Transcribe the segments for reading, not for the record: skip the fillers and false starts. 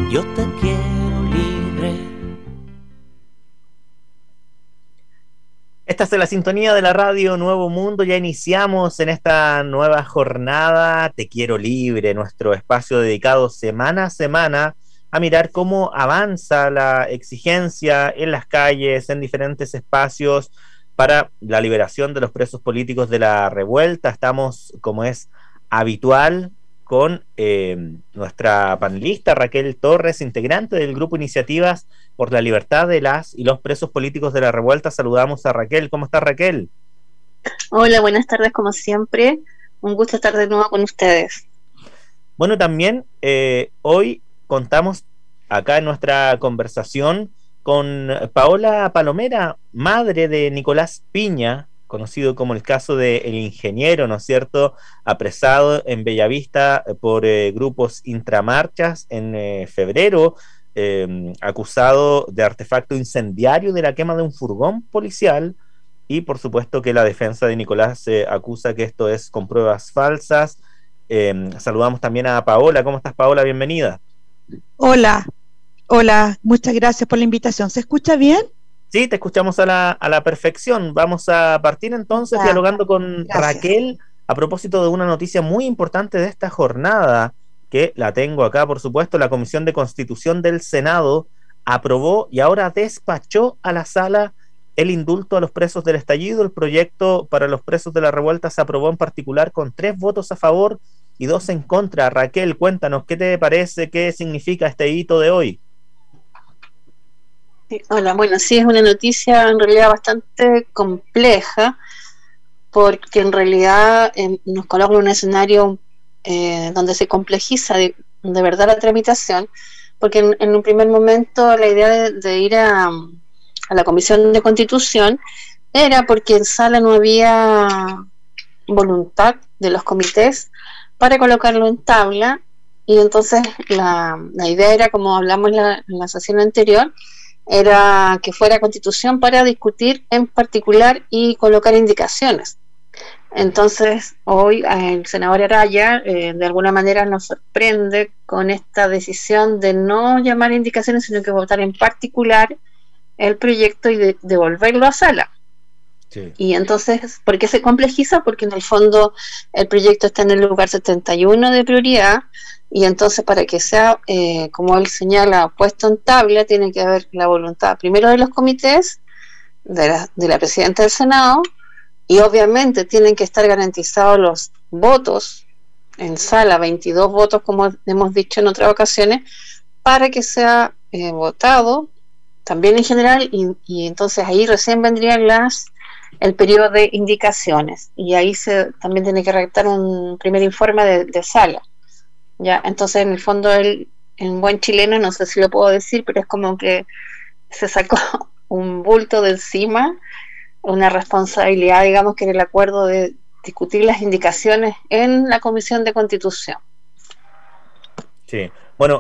Yo te quiero libre. Esta es la sintonía de la radio Nuevo Mundo. Ya iniciamos en esta nueva jornada Te Quiero Libre, nuestro espacio dedicado semana a semana a mirar cómo avanza la exigencia en las calles, en diferentes espacios para la liberación de los presos políticos de la revuelta. Estamos, como es habitual, con nuestra panelista Raquel Torres, integrante del grupo Iniciativas por la Libertad de las y los Presos Políticos de la Revuelta. Saludamos a Raquel. ¿Cómo está, Raquel? Hola, buenas tardes como siempre. Un gusto estar de nuevo con ustedes. Bueno, también hoy contamos acá en nuestra conversación con Paola Palomera, madre de Nicolás Piña, conocido como el caso del ingeniero, ¿no es cierto?, apresado en Bellavista por grupos intramarchas en febrero, acusado de artefacto incendiario de la quema de un furgón policial, y por supuesto que la defensa de Nicolás acusa que esto es con pruebas falsas. Saludamos también a Paola. ¿Cómo estás, Paola? Bienvenida. Hola, muchas gracias por la invitación. ¿Se escucha bien? Sí, te escuchamos a la perfección. Vamos a partir entonces dialogando con Raquel a propósito de una noticia muy importante de esta jornada, que la tengo acá, por supuesto. La Comisión de Constitución del Senado aprobó y ahora despachó a la sala el indulto a los presos del estallido. El proyecto para los presos de la revuelta se aprobó en particular con 3 votos a favor y 2 en contra. Raquel, cuéntanos, ¿qué te parece? ¿Qué significa este hito de hoy? Hola, bueno, sí, es una noticia en realidad bastante compleja, porque en realidad nos coloca en un escenario donde se complejiza de verdad la tramitación, porque en un primer momento la idea de ir a la Comisión de Constitución era porque en sala no había voluntad de los comités para colocarlo en tabla, y entonces la idea era, como hablamos en la sesión anterior, era que fuera Constitución para discutir en particular y colocar indicaciones. Entonces hoy el senador Araya de alguna manera nos sorprende con esta decisión de no llamar indicaciones, sino que votar en particular el proyecto y devolverlo a sala. Sí. Y entonces, ¿por qué se complejiza? Porque en el fondo el proyecto está en el lugar 71 de prioridad, y entonces para que sea, como él señala, puesto en tabla, tiene que haber la voluntad primero de los comités, de la presidenta del Senado, y obviamente tienen que estar garantizados los votos en sala, 22 votos como hemos dicho en otras ocasiones, para que sea votado también en general, y entonces ahí recién vendrían el periodo de indicaciones, y ahí también tiene que redactar un primer informe de sala. Ya, entonces en el fondo él, en buen chileno, no sé si lo puedo decir, pero es como que se sacó un bulto de encima, una responsabilidad, digamos, que era el acuerdo de discutir las indicaciones en la Comisión de Constitución. Sí, bueno,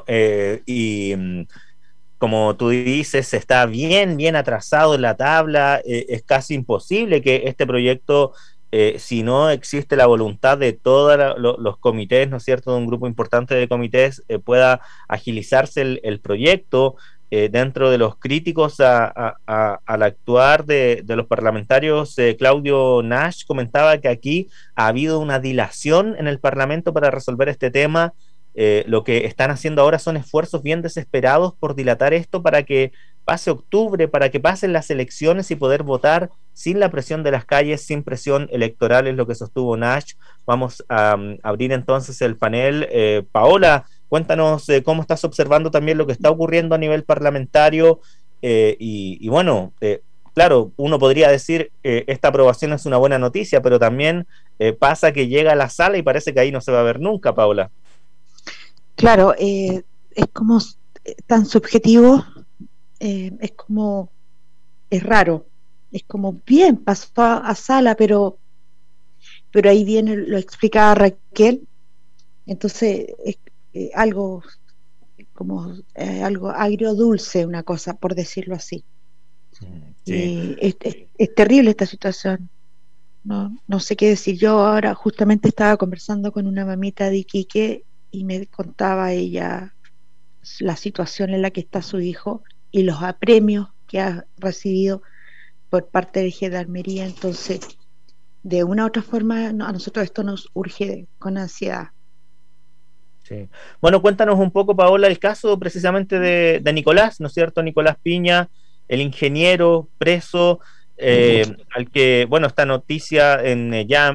como tú dices, está bien atrasado en la tabla. Es casi imposible que este proyecto, si no existe la voluntad de todos los comités, ¿no es cierto?, de un grupo importante de comités, pueda agilizarse el proyecto. Dentro de los críticos al actuar de los parlamentarios, Claudio Nash comentaba que aquí ha habido una dilación en el Parlamento para resolver este tema. Lo que están haciendo ahora son esfuerzos bien desesperados por dilatar esto para que pase octubre, para que pasen las elecciones y poder votar sin la presión de las calles, sin presión electoral, es lo que sostuvo Nash. Vamos a abrir entonces el panel. Paola, cuéntanos cómo estás observando también lo que está ocurriendo a nivel parlamentario, y bueno, claro, uno podría decir esta aprobación es una buena noticia, pero también pasa que llega a la sala y parece que ahí no se va a ver nunca, Paola. Claro, es como tan subjetivo, es como, es raro, es como bien, pasó a sala, pero ahí viene, lo explicaba Raquel, entonces es algo como algo agrio dulce, una cosa, por decirlo así. Sí. Es terrible esta situación. No sé qué decir. Yo ahora justamente estaba conversando con una mamita de Iquique y me contaba ella la situación en la que está su hijo y los apremios que ha recibido por parte de Gendarmería. Entonces, de una u otra forma, a nosotros esto nos urge con ansiedad. Sí. Bueno, cuéntanos un poco, Paola, el caso precisamente de Nicolás, ¿no es cierto? Nicolás Piña, el ingeniero preso, al que, bueno, esta noticia en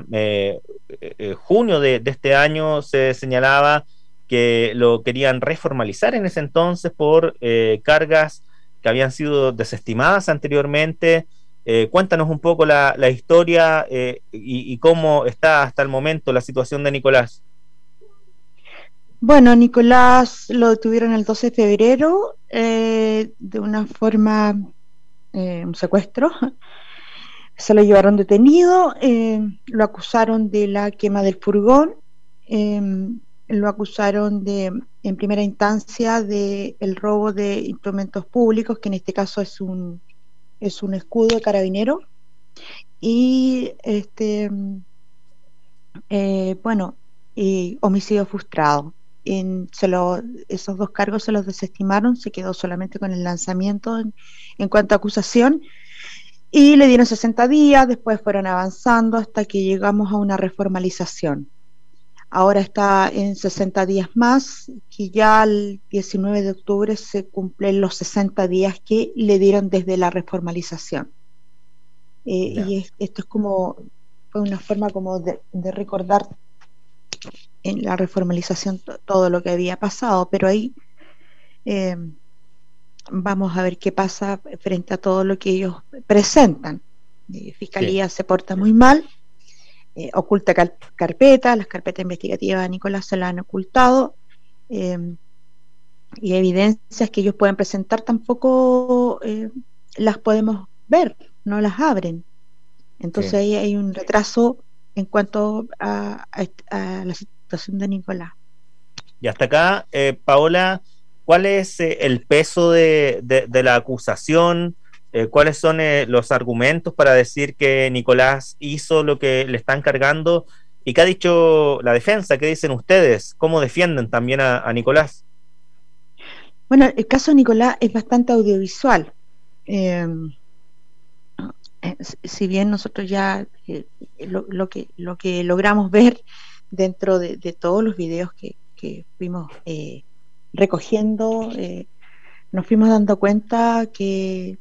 junio de este año se señalaba que lo querían reformalizar en ese entonces por cargas que habían sido desestimadas anteriormente. Cuéntanos un poco la historia y cómo está hasta el momento la situación de Nicolás. Bueno, Nicolás lo detuvieron el 12 de febrero de una forma, un secuestro. Se lo llevaron detenido, lo acusaron de la quema del furgón, lo acusaron en primera instancia de el robo de instrumentos públicos, que en este caso es un escudo de carabinero, y bueno, y homicidio frustrado. Esos dos cargos se los desestimaron, se quedó solamente con el lanzamiento en cuanto a acusación, y le dieron 60 días, después fueron avanzando hasta que llegamos a una reformalización. Ahora está en 60 días más, que ya el 19 de octubre se cumplen los 60 días que le dieron desde la reformalización. Y esto es como, fue una forma como de recordar en la reformalización todo lo que había pasado, pero ahí vamos a ver qué pasa frente a todo lo que ellos presentan. Fiscalía se porta muy mal, oculta carpetas, las carpetas investigativas a Nicolás se las han ocultado, y evidencias que ellos pueden presentar tampoco las podemos ver, no las abren. Entonces ahí hay un retraso en cuanto a la situación de Nicolás. Y hasta acá, Paola, ¿cuál es el peso de la acusación? ¿Cuáles son los argumentos para decir que Nicolás hizo lo que le están cargando? ¿Y qué ha dicho la defensa? ¿Qué dicen ustedes? ¿Cómo defienden también a Nicolás? Bueno, el caso de Nicolás es bastante audiovisual. Si bien nosotros ya lo que logramos ver dentro de todos los videos que fuimos recogiendo, nos fuimos dando cuenta que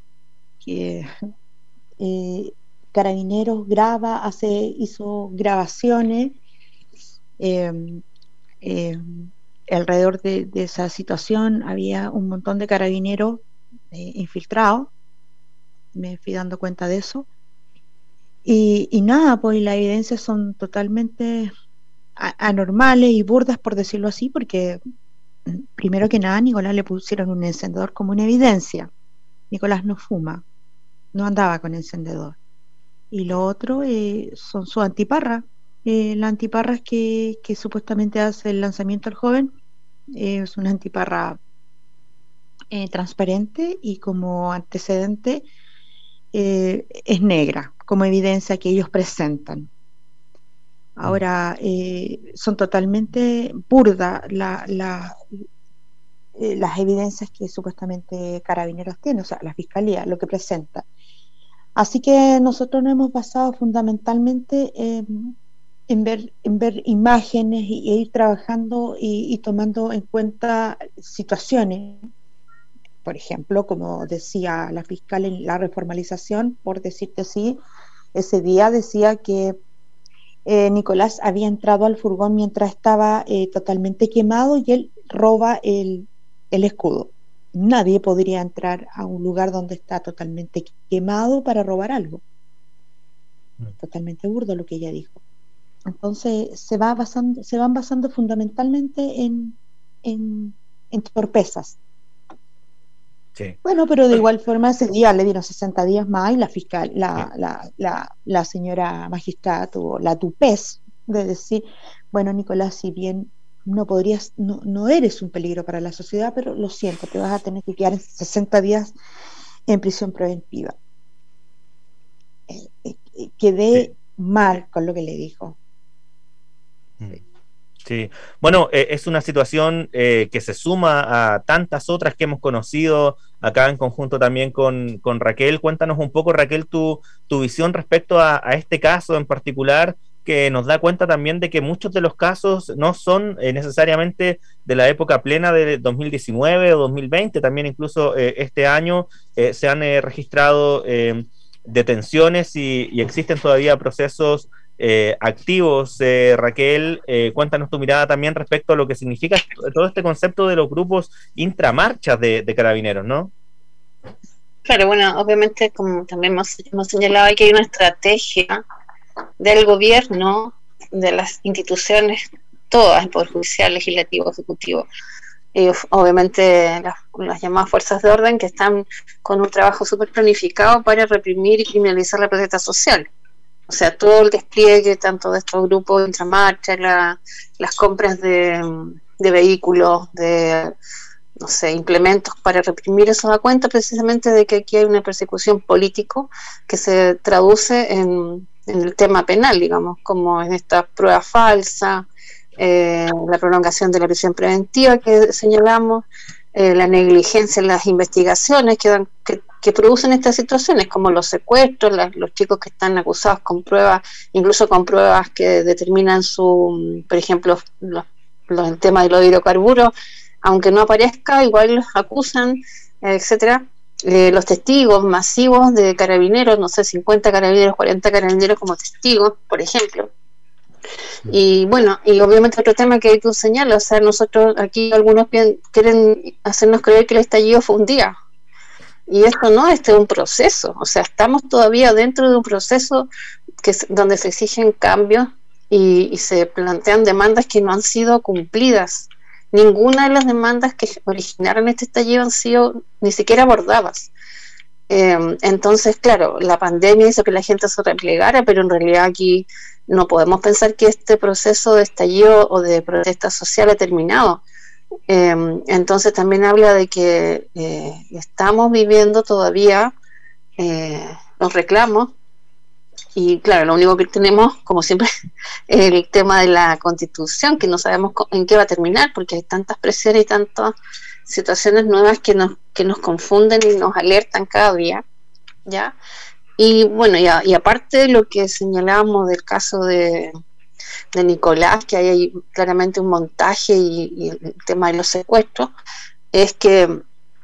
Carabineros hizo grabaciones alrededor de esa situación. Había un montón de carabineros infiltrados, me fui dando cuenta de eso, y nada, pues las evidencias son totalmente anormales y burdas, por decirlo así, porque primero que nada, a Nicolás le pusieron un encendedor como una evidencia. Nicolás no fuma, no andaba con encendedor. Y lo otro son sus antiparras. Las antiparras que supuestamente hace el lanzamiento al joven, es una antiparra transparente, y como antecedente es negra, como evidencia que ellos presentan. Ahora, son totalmente burdas las evidencias que supuestamente Carabineros tiene, o sea, la Fiscalía, lo que presenta. Así que nosotros nos hemos basado fundamentalmente en ver imágenes e ir trabajando y tomando en cuenta situaciones. Por ejemplo, como decía la fiscal en la reformalización, por decirte así, ese día decía que Nicolás había entrado al furgón mientras estaba totalmente quemado, y él roba el escudo. Nadie podría entrar a un lugar donde está totalmente quemado para robar algo. Totalmente burdo lo que ella dijo. Entonces se van basando fundamentalmente en torpezas. Sí. Bueno, pero de igual forma ese día le dieron 60 días más, y la fiscal, la señora magistrada tuvo la tupez de decir, bueno, Nicolás, si bien no eres un peligro para la sociedad, pero lo siento, te vas a tener que quedar 60 días en prisión preventiva. Quedé mal con lo que le dijo. Sí, bueno, es una situación que se suma a tantas otras que hemos conocido acá en conjunto también con Raquel. Cuéntanos un poco, Raquel, tu visión respecto a este caso en particular, que nos da cuenta también de que muchos de los casos no son necesariamente de la época plena de 2019 o 2020, también incluso este año se han registrado detenciones y existen todavía procesos activos. Raquel, cuéntanos tu mirada también respecto a lo que significa todo este concepto de los grupos intramarchas de carabineros, ¿no? Claro, bueno, obviamente, como también hemos señalado, hay que hay una estrategia del gobierno, de las instituciones, todas, el Poder Judicial, Legislativo, Ejecutivo, y obviamente las llamadas fuerzas de orden, que están con un trabajo súper planificado para reprimir y criminalizar la protesta social. O sea, todo el despliegue tanto de estos grupos intramarcha, las compras de vehículos, de, no sé, implementos para reprimir, eso da cuenta precisamente de que aquí hay una persecución político que se traduce en el tema penal, digamos, como en esta prueba falsa, la prolongación de la prisión preventiva que señalamos, la negligencia en las investigaciones que producen estas situaciones, como los secuestros, los chicos que están acusados con pruebas, incluso con pruebas que determinan por ejemplo, el tema de los hidrocarburos, aunque no aparezca, igual los acusan, etcétera. Los testigos masivos de carabineros, no sé, 50 carabineros, 40 carabineros como testigos, por ejemplo. Y bueno, y obviamente otro tema que tú señalas, o sea, nosotros aquí algunos quieren hacernos creer que el estallido fue un día, y esto no, este es un proceso, o sea, estamos todavía dentro de un proceso donde se exigen cambios y se plantean demandas que no han sido cumplidas. Ninguna de las demandas que originaron este estallido han sido ni siquiera abordadas. Entonces, claro, la pandemia hizo que la gente se replegara, pero en realidad aquí no podemos pensar que este proceso de estallido o de protesta social ha terminado. Entonces también habla de que estamos viviendo todavía los reclamos, y claro, lo único que tenemos, como siempre, es el tema de la Constitución, que no sabemos en qué va a terminar, porque hay tantas presiones y tantas situaciones nuevas que nos confunden y nos alertan cada día, ¿ya? Y bueno, y aparte de lo que señalábamos del caso de Nicolás, que hay claramente un montaje y el tema de los secuestros, es que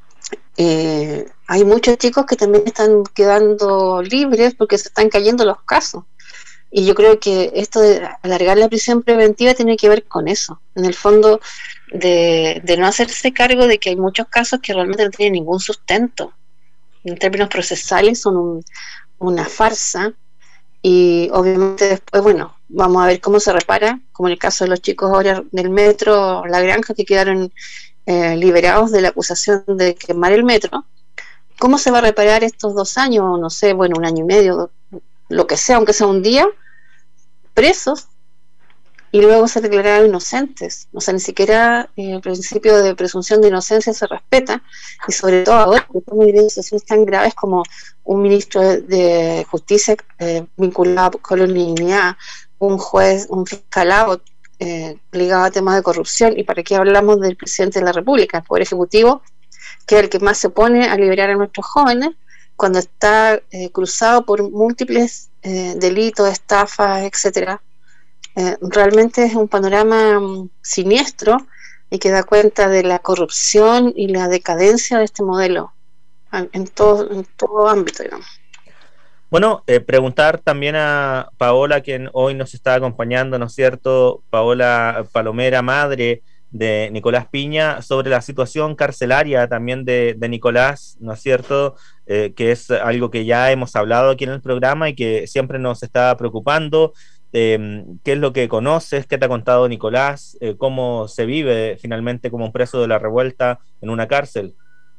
hay muchos chicos que también están quedando libres porque se están cayendo los casos. Y yo creo que esto de alargar la prisión preventiva tiene que ver con eso, en el fondo de no hacerse cargo de que hay muchos casos que realmente no tienen ningún sustento. En términos procesales son una farsa, y obviamente después, bueno, vamos a ver cómo se repara, como en el caso de los chicos ahora del metro La Granja, que quedaron liberados de la acusación de quemar el metro. ¿Cómo se va a reparar estos 2 años, no sé, bueno, 1 año y medio, lo que sea, aunque sea un día, presos, y luego se declararon inocentes? O sea, ni siquiera el principio de presunción de inocencia se respeta, y sobre todo ahora que estamos viviendo situaciones tan graves como un ministro de Justicia vinculado con la inmunidad, un juez, un fiscalado ligado a temas de corrupción. ¿Y para qué hablamos del presidente de la República, el Poder Ejecutivo, que es el que más se opone a liberar a nuestros jóvenes cuando está cruzado por múltiples delitos, estafas, etcétera? Realmente es un panorama siniestro, y que da cuenta de la corrupción y la decadencia de este modelo en todo ámbito, digamos. Bueno, preguntar también a Paola, quien hoy nos está acompañando, ¿no es cierto? Paola Palomera, madre de Nicolás Piña, sobre la situación carcelaria también de Nicolás, ¿no es cierto? Que es algo que ya hemos hablado aquí en el programa y que siempre nos está preocupando. ¿Qué es lo que conoces? ¿Qué te ha contado Nicolás? ¿Cómo se vive finalmente como un preso de la revuelta en una cárcel?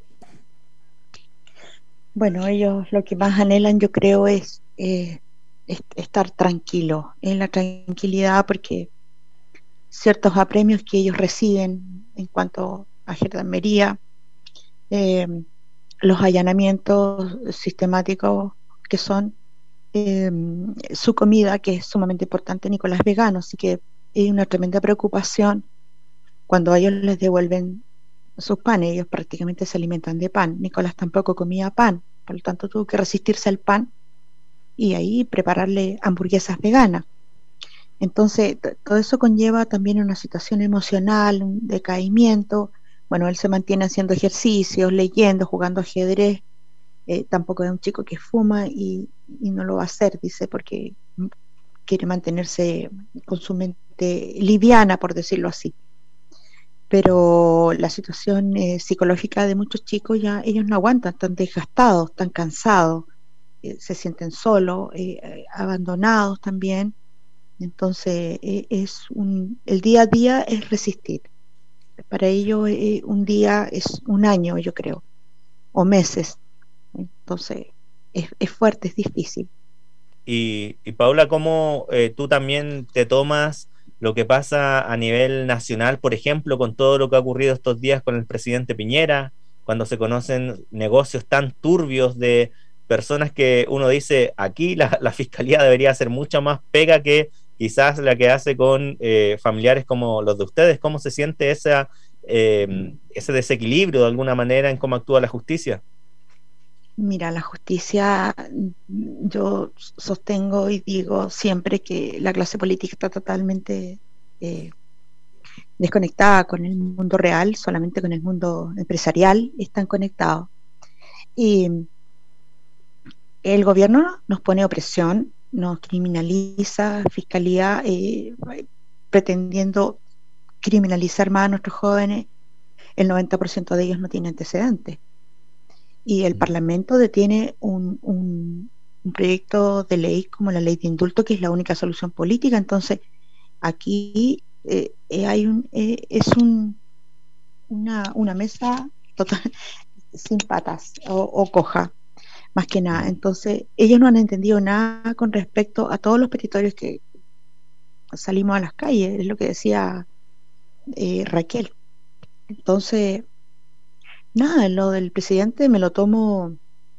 Bueno, ellos lo que más anhelan, yo creo, es estar tranquilos, en la tranquilidad, porque ciertos apremios que ellos reciben en cuanto a gendarmería, los allanamientos sistemáticos que son, su comida, que es sumamente importante. Nicolás vegano, así que hay una tremenda preocupación cuando a ellos les devuelven sus panes. Ellos prácticamente se alimentan de pan. Nicolás tampoco comía pan, por lo tanto tuvo que resistirse al pan y ahí prepararle hamburguesas veganas. Entonces, todo eso conlleva también una situación emocional, un decaimiento. Bueno, él se mantiene haciendo ejercicios, leyendo, jugando ajedrez. Tampoco es un chico que fuma y no lo va a hacer, dice, porque quiere mantenerse con su mente liviana, por decirlo así. Pero la situación psicológica de muchos chicos, ya ellos no aguantan, están desgastados, están cansados, se sienten solos, abandonados también. Entonces el día a día es resistir. Para ellos un día es un año, yo creo, o meses. Entonces es fuerte, es difícil. Y Paula, ¿cómo tú también te tomas lo que pasa a nivel nacional, por ejemplo, con todo lo que ha ocurrido estos días con el presidente Piñera, cuando se conocen negocios tan turbios de personas que uno dice, aquí la fiscalía debería hacer mucha más pega que quizás la que hace con familiares como los de ustedes? ¿Cómo se siente ese desequilibrio de alguna manera en cómo actúa la justicia? Mira, la justicia, yo sostengo y digo siempre que la clase política está totalmente desconectada con el mundo real, solamente con el mundo empresarial están conectados. Y el gobierno nos pone opresión, nos criminaliza, fiscalía pretendiendo criminalizar más a nuestros jóvenes. El 90% de ellos no tiene antecedentes. Y el Parlamento detiene un proyecto de ley como la ley de indulto, que es la única solución política. Entonces, aquí es una mesa total, sin patas o coja, más que nada. Entonces, ellos no han entendido nada con respecto a todos los petitorios que salimos a las calles, es lo que decía Raquel. Entonces, nada, lo del presidente me lo tomo,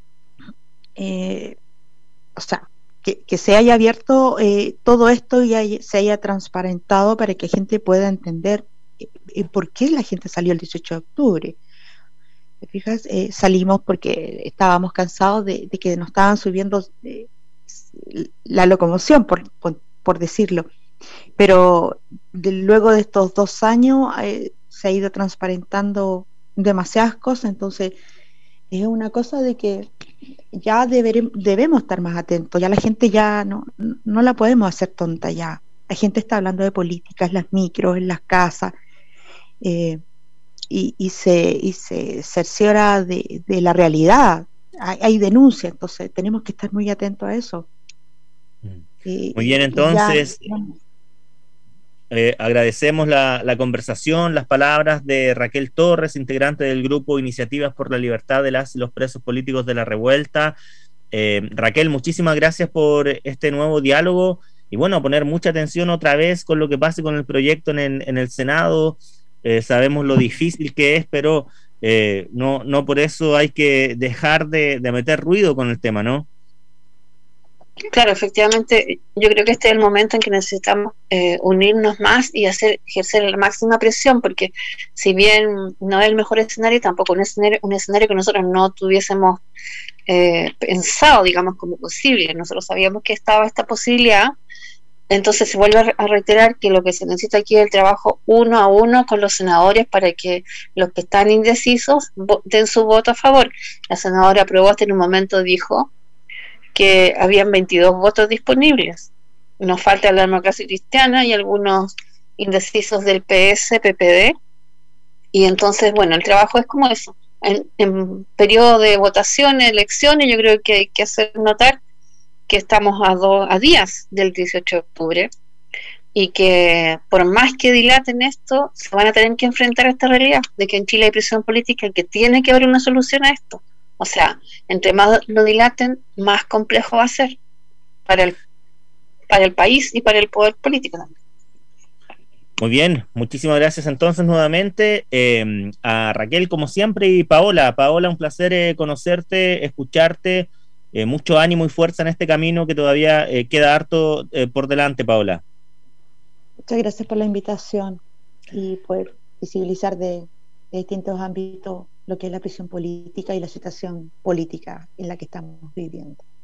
o sea, que se haya abierto todo esto y se haya transparentado para que la gente pueda entender por qué la gente salió el 18 de octubre. ¿Te fijas? Salimos porque estábamos cansados de que nos estaban subiendo la locomoción, por decirlo. Pero luego de estos 2 años se ha ido transparentando demasiadas cosas, entonces es una cosa de que ya debemos estar más atentos, ya la gente ya no la podemos hacer tonta ya, la gente está hablando de políticas, las micros, en las casas, y se cerciora de la realidad, hay denuncia, entonces tenemos que estar muy atentos a eso. Muy bien, entonces agradecemos la conversación, las palabras de Raquel Torres, integrante del grupo Iniciativas por la Libertad de las y los Presos Políticos de la Revuelta. Raquel, muchísimas gracias por este nuevo diálogo y bueno, poner mucha atención otra vez con lo que pase con el proyecto en el Senado. Sabemos lo difícil que es, pero no por eso hay que dejar de meter ruido con el tema, ¿no? Claro, efectivamente, yo creo que este es el momento en que necesitamos unirnos más y ejercer la máxima presión, porque si bien no es el mejor escenario, tampoco un escenario que nosotros no tuviésemos pensado, digamos, como posible. Nosotros sabíamos que estaba esta posibilidad, entonces se vuelve a reiterar que lo que se necesita aquí es el trabajo 1 a 1 con los senadores para que los que están indecisos den su voto a favor. La senadora Proboste en un momento dijo que habían 22 votos disponibles. Nos falta la Democracia Cristiana y algunos indecisos del PS, PPD, y entonces, bueno, el trabajo es como eso. En periodo de votaciones, elecciones, yo creo que hay que hacer notar que estamos a días del 18 de octubre y que por más que dilaten esto, se van a tener que enfrentar a esta realidad de que en Chile hay presión política y que tiene que haber una solución a esto. O sea, entre más lo dilaten, más complejo va a ser para el país y para el poder político también. Muy bien, muchísimas gracias entonces nuevamente a Raquel como siempre y Paola, un placer conocerte, escucharte, mucho ánimo y fuerza en este camino que todavía queda harto por delante, Paola. Muchas gracias por la invitación y poder visibilizar de distintos ámbitos lo que es la prisión política y la situación política en la que estamos viviendo.